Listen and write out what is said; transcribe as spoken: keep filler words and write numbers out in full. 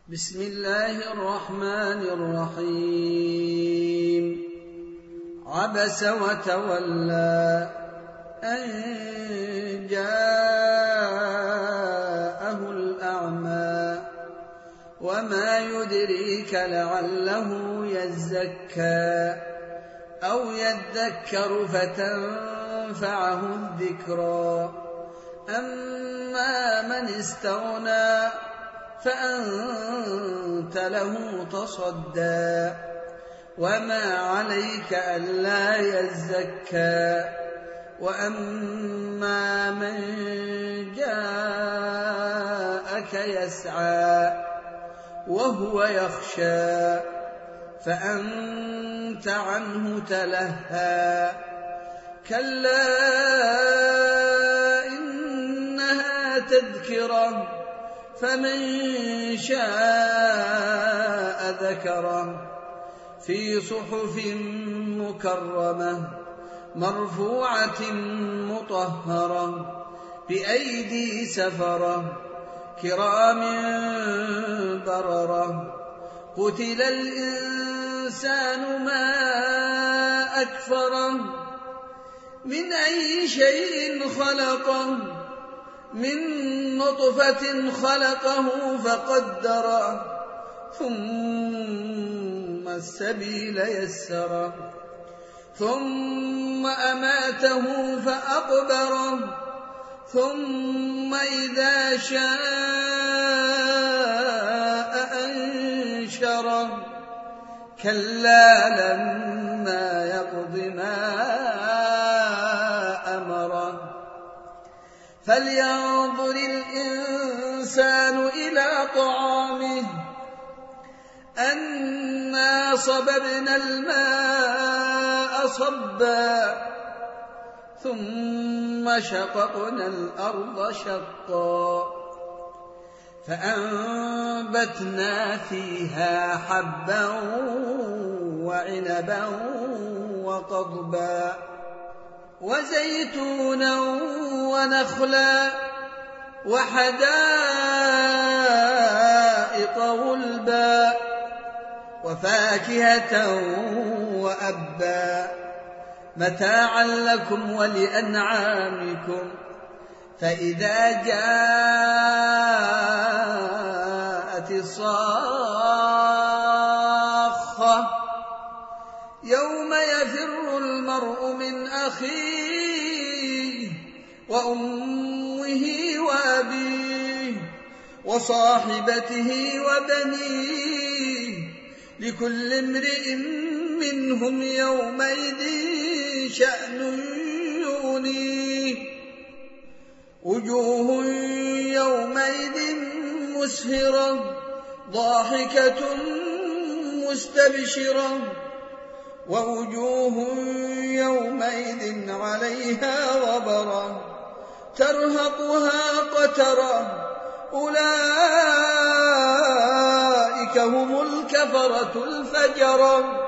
بسم الله الرحمن الرحيم عبس وتولى أن جاءه الأعمى وما يدريك لعله يزكى أو يذكر فتنفعه الذكرى أما من استغنى فأنت له تصدى وما عليك ألا يزكى وأما من جاءك يسعى وهو يخشى فأنت عنه تلهى كلا إنها تذكرة فمن شاء ذكره في صحف مكرمة مرفوعة مطهرة بأيدي سفرة كرام بررة قتل الإنسان ما أكفره من أي شيء خلقه من نطفة خلقه فقدره ثم السبيل يسره ثم أماته فأقبره ثم إذا شاء أنشره كلا لما يقض ما أمره فلينظر الإنسان إلى طعامه أنا صببنا الماء صبا ثم شققنا الأرض شقا فأنبتنا فيها حبا وعنبا وقضبا وزيتونا ونخلا وحدائق غلبا وفاكهة وأبا متاعا لكم ولأنعامكم فإذا جاءت الصاخة يوم يفر المرء من أخيه وأمه وأبيه وصاحبته وبنيه لكل امرئ منهم يومئذ شأن يغنيه وجوه يومئذ مسفرة ضاحكة مستبشرة ووجوه يومئذ عليها غبرة ترهقها قترة أولئك هم الكفرة الفجرة